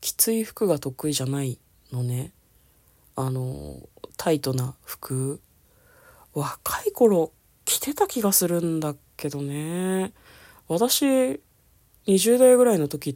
きつい服が得意じゃないのね。タイトな服。若い頃着てた気がするんだけどね。私、20代ぐらいの時って、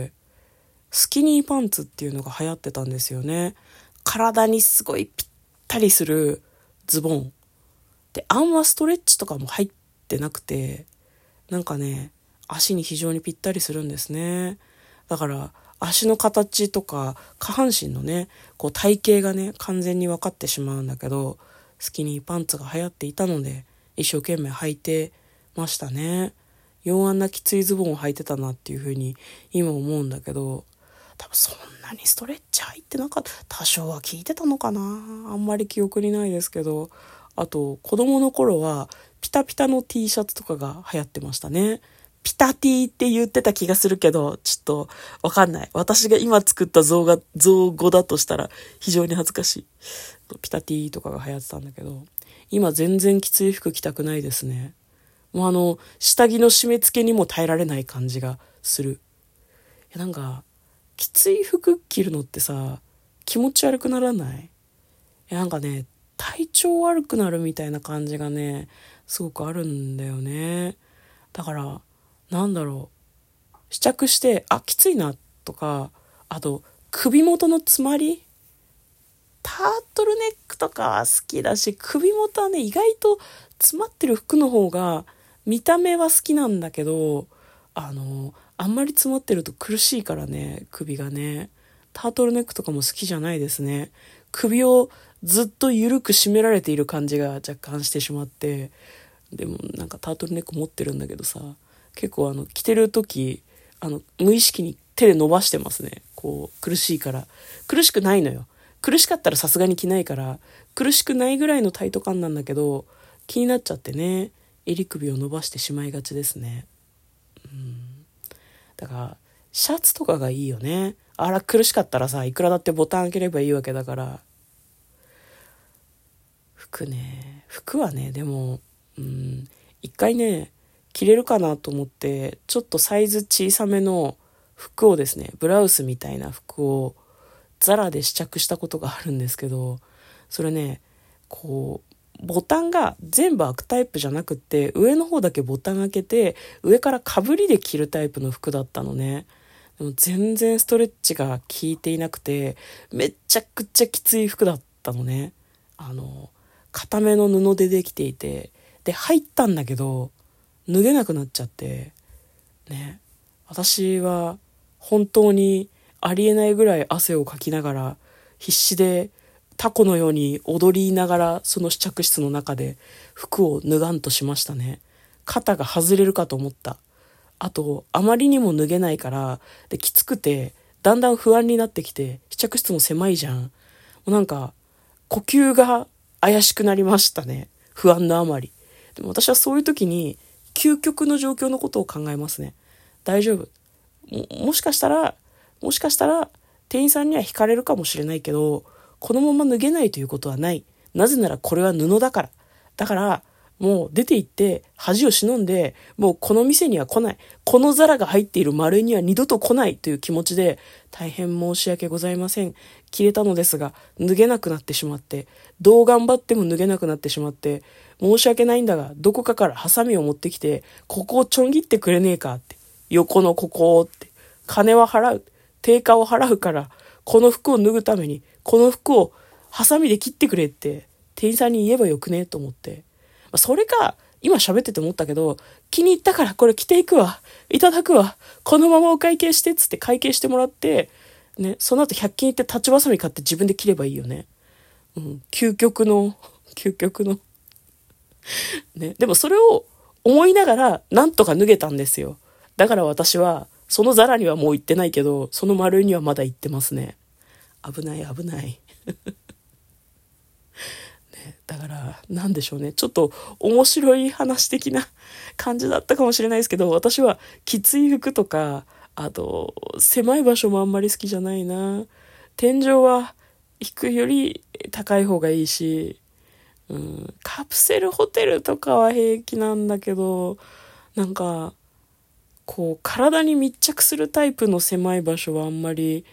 スキニーパンツっていうのが流行ってたんですよね。体にすごいぴったりするズボン。で、あんまストレッチとかも入ってなくて、なんかね、足に非常にぴったりするんですね。だから、足の形とか下半身のね、こう体型がね、完全に分かってしまうんだけど、スキニーパンツが流行っていたので、一生懸命履いてましたね。あんなきついズボンを履いてたなっていう風に今思うんだけど、多分そんなにストレッチ入ってなかった。多少は効いてたのかな、あんまり記憶にないですけど。あと、子供の頃はピタピタの T シャツとかが流行ってましたね。ピタ T って言ってた気がするけど、ちょっとわかんない。私が今作った造語だとしたら非常に恥ずかしい。ピタ T とかが流行ってたんだけど、今全然きつい服着たくないですね。もう下着の締め付けにも耐えられない感じがする。なんか、きつい服着るのってさ、気持ち悪くならない？なんかね、体調悪くなるみたいな感じがね、すごくあるんだよね。だから、なんだろう。試着して、あ、きついなとか、あと、首元の詰まり、タートルネックとかは好きだし、首元はね、意外と詰まってる服の方が、見た目は好きなんだけど、あんまり詰まってると苦しいからね、首がね。タートルネックとかも好きじゃないですね。首をずっと緩く締められている感じが若干してしまって、でもなんかタートルネック持ってるんだけどさ、結構着てる時、無意識に手で伸ばしてますね。こう、苦しいから。苦しくないのよ。苦しかったらさすがに着ないから、苦しくないぐらいのタイト感なんだけど、気になっちゃってね、襟首を伸ばしてしまいがちですね。だから、シャツとかがいいよね。あら、苦しかったらさ、いくらだってボタン開ければいいわけだから。服はね、でも、一回ね、着れるかなと思って、ちょっとサイズ小さめの服をですね、ブラウスみたいな服をザラで試着したことがあるんですけど、それね、こう、ボタンが全部開くタイプじゃなくって、上の方だけボタン開けて、上から被りで着るタイプの服だったのね。でも全然ストレッチが効いていなくて、めちゃくちゃきつい服だったのね。固めの布でできていて、で、入ったんだけど、脱げなくなっちゃって、ね。私は本当にありえないぐらい汗をかきながら、必死でタコのように踊りながらその試着室の中で服を脱がんとしましたね。肩が外れるかと思った。あと、あまりにも脱げないから、で、きつくて、だんだん不安になってきて、試着室も狭いじゃん。もうなんか、呼吸が怪しくなりましたね。不安のあまり。でも私はそういう時に、究極の状況のことを考えますね。大丈夫。もしかしたら、店員さんには惹かれるかもしれないけど、このまま脱げないということはない。なぜならこれは布だから。だから、もう出て行って恥を忍んで、もうこの店には来ない。このザラが入っている丸には二度と来ないという気持ちで、大変申し訳ございません。着れたのですが、脱げなくなってしまって、どう頑張っても脱げなくなってしまって、申し訳ないんだが、どこかからハサミを持ってきて、ここをちょん切ってくれねえかって。横のここをって。金は払う。定価を払うから、この服を脱ぐために、この服をハサミで切ってくれって、店員さんに言えばよくねと思って。それか、今喋ってて思ったけど、気に入ったからこれ着ていくわ。いただくわ。このままお会計してっつって会計してもらって、ね、その後100均行って立ちばさみ買って自分で切ればいいよね。究極の。ね、でもそれを思いながらなんとか脱げたんですよ。だから私は、そのザラにはもう行ってないけど、その丸にはまだ行ってますね。危ない。だから、なんでしょうね。ちょっと面白い話的な感じだったかもしれないですけど、私はきつい服とか、あと、狭い場所もあんまり好きじゃないな。天井は低いより高い方がいいし、カプセルホテルとかは平気なんだけど、なんか、こう、体に密着するタイプの狭い場所はあんまり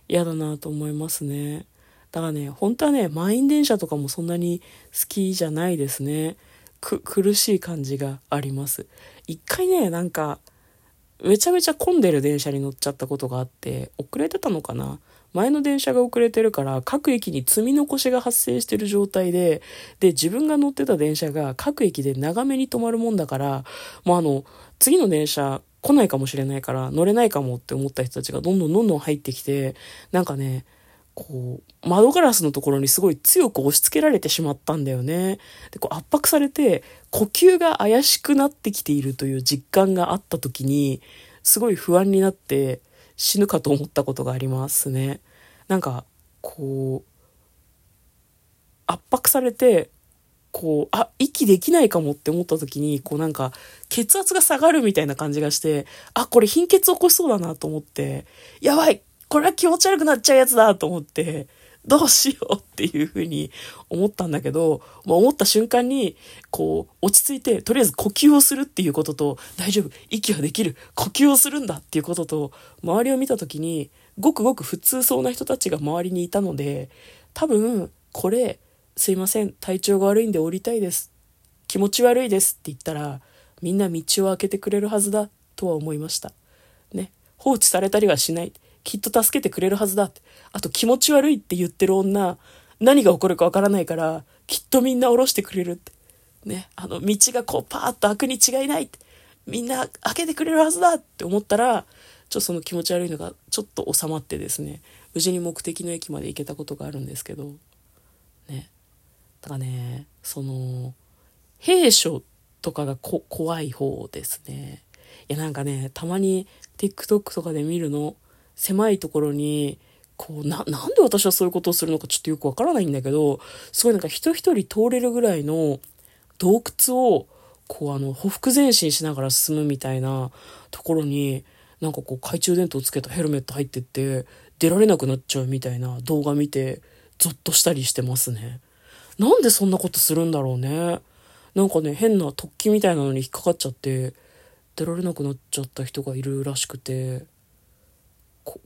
嫌だなと思いますね。だからね、本当はね、満員電車とかもそんなに好きじゃないですね。苦しい感じがあります。一回ね、なんか、めちゃめちゃ混んでる電車に乗っちゃったことがあって、遅れてたのかな、前の電車が遅れてるから各駅に積み残しが発生してる状態で自分が乗ってた電車が各駅で長めに止まるもんだから、もう次の電車来ないかもしれないから乗れないかもって思った人たちがどんどんどんどん入ってきて、なんかね、こう窓ガラスのところにすごい強く押し付けられてしまったんだよね。で、こう圧迫されて呼吸が怪しくなってきているという実感があった時に、すごい不安になって死ぬかと思ったことがありますね。なんかこう圧迫されて、こう息できないかもって思った時に、こうなんか血圧が下がるみたいな感じがして、これ貧血起こしそうだなと思って、やばい、これは気持ち悪くなっちゃうやつだと思って、どうしようっていうふうに思ったんだけど、思った瞬間にこう落ち着いて、とりあえず呼吸をするっていうことと、大丈夫、息はできる、呼吸をするんだっていうことと、周りを見た時にごくごく普通そうな人たちが周りにいたので、多分これ、すいません、体調が悪いんで降りたいです、気持ち悪いですって言ったら、みんな道を開けてくれるはずだとは思いましたね。放置されたりはしない、きっと助けてくれるはずだって。あと気持ち悪いって言ってる女、何が起こるかわからないからきっとみんな降ろしてくれるってね。道がこうパーッと開くに違いないって、みんな開けてくれるはずだって思ったら、その気持ち悪いのがちょっと収まってですね、無事に目的の駅まで行けたことがあるんですけどね。だからね、兵所とかが怖い方ですね。いやなんかね、たまに TikTok とかで見るの、狭いところにこうなんで私はそういうことをするのかちょっとよくわからないんだけど、すごいなんか人一人通れるぐらいの洞窟をこうほふ前進しながら進むみたいなところに、なんかこう懐中電灯つけたヘルメット入ってって出られなくなっちゃうみたいな動画見てゾッとしたりしてますね。なんでそんなことするんだろうね。なんかね、変な突起みたいなのに引っかかっちゃって出られなくなっちゃった人がいるらしくて、怖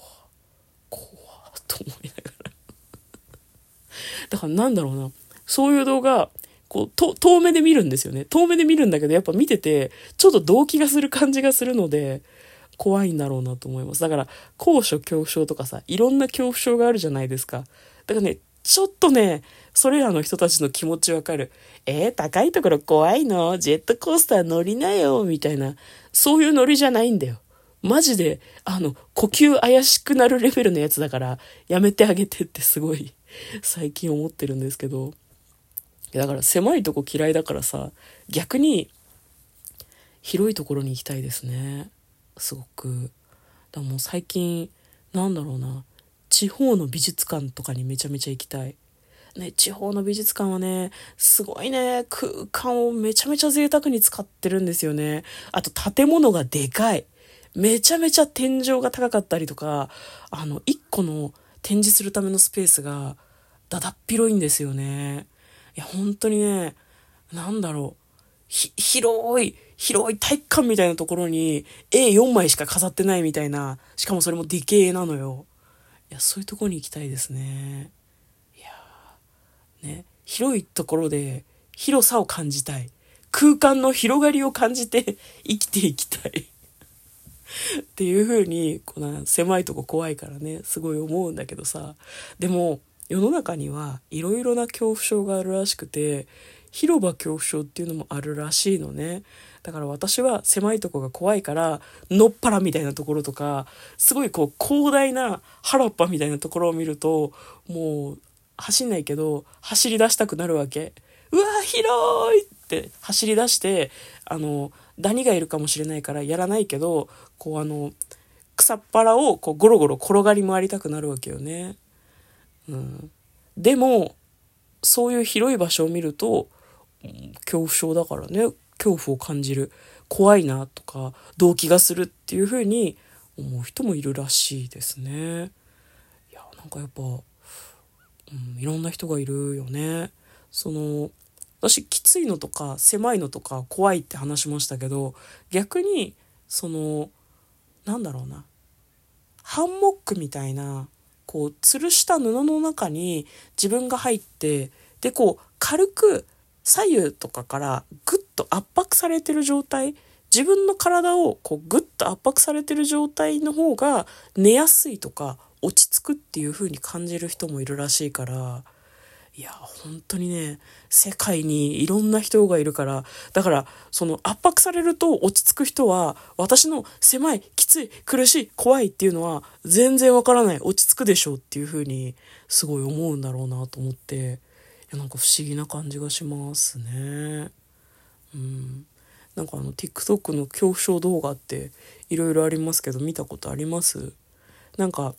と思いながらだからなんだろうな、そういう動画こう遠目で見るんですよね。遠目で見るんだけど、やっぱ見ててちょっと動悸がする感じがするので怖いんだろうなと思います。だから高所恐怖症とかさ、いろんな恐怖症があるじゃないですか。だからね、ちょっとね、それらの人たちの気持ちわかる。高いところ怖いの？ジェットコースター乗りなよみたいな、そういうノリじゃないんだよ。マジで、呼吸怪しくなるレベルのやつだから、やめてあげてってすごい、最近思ってるんですけど。だから狭いとこ嫌いだからさ、逆に、広いところに行きたいですね。すごく。だからもう最近、なんだろうな、地方の美術館とかにめちゃめちゃ行きたい。ね、地方の美術館はね、すごいね、空間をめちゃめちゃ贅沢に使ってるんですよね。あと建物がでかい。めちゃめちゃ天井が高かったりとか、一個の展示するためのスペースがだだっ広いんですよね。いや、本当にね、なんだろう。広い体育館みたいなところに A4 枚しか飾ってないみたいな、しかもそれもディケイなのよ。いや、そういうところに行きたいですね。いやね、広いところで広さを感じたい。空間の広がりを感じて生きていきたいっていう風に、狭いとこ怖いからね、すごい思うんだけどさ。でも世の中にはいろいろな恐怖症があるらしくて、広場恐怖症っていうのもあるらしいのね。だから私は狭いとこが怖いから、のっぱらみたいなところとか、すごいこう広大な原っぱみたいなところを見ると、もう走んないけど走り出したくなるわけ。うわ広いって走り出して、ダニがいるかもしれないからやらないけど、こう草っぱらをこうゴロゴロ転がり回りたくなるわけよね。でもそういう広い場所を見ると、恐怖症だからね、恐怖を感じる、怖いなとか動悸がするっていう風に思う人もいるらしいですね。いや、なんかやっぱ、いろんな人がいるよね。私きついのとか狭いのとか怖いって話しましたけど、逆になんだろうな、 ハンモックみたいなこう吊るした布の中に自分が入って、でこう軽く左右とかからグッと圧迫されてる状態、自分の体をこうグッと圧迫されてる状態の方が寝やすいとか落ち着くっていう風に感じる人もいるらしいから、いや本当にね、世界にいろんな人がいるから、だからその圧迫されると落ち着く人は、私の狭い、きつい、苦しい、怖いっていうのは全然わからない、落ち着くでしょうっていう風にすごい思うんだろうなと思って、いやなんか不思議な感じがしますね。なんかTikTok の恐怖症動画っていろいろありますけど、見たことあります？なんか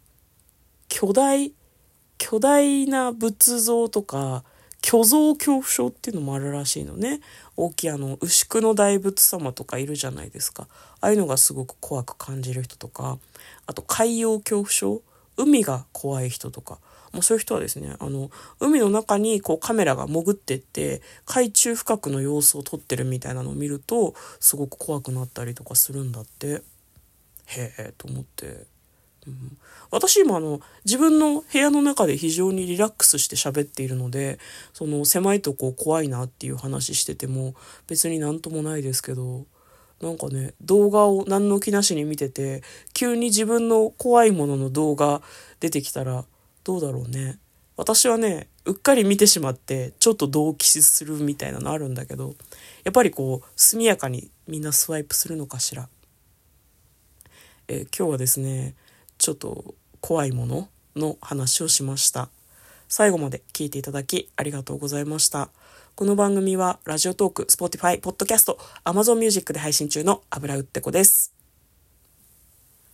巨大な仏像とか巨像恐怖症っていうのもあるらしいのね。大きい牛久の大仏様とかいるじゃないですか。ああいうのがすごく怖く感じる人とか、あと海洋恐怖症、海が怖い人とか、もうそういう人はですね、海の中にこうカメラが潜ってって海中深くの様子を撮ってるみたいなのを見るとすごく怖くなったりとかするんだって。へえと思って。私今自分の部屋の中で非常にリラックスして喋っているので、その狭いとこ怖いなっていう話してても別になんともないですけど、なんかね、動画を何の気なしに見てて急に自分の怖いものの動画出てきたらどうだろうね。私はね、うっかり見てしまってちょっと同期するみたいなのあるんだけど、やっぱりこう速やかにみんなスワイプするのかしら。今日はですね、ちょっと怖いものの話をしました。最後まで聞いていただきありがとうございました。この番組はラジオトーク、Spotify、ポッドキャスト、Amazon Music で配信中の油うってこです。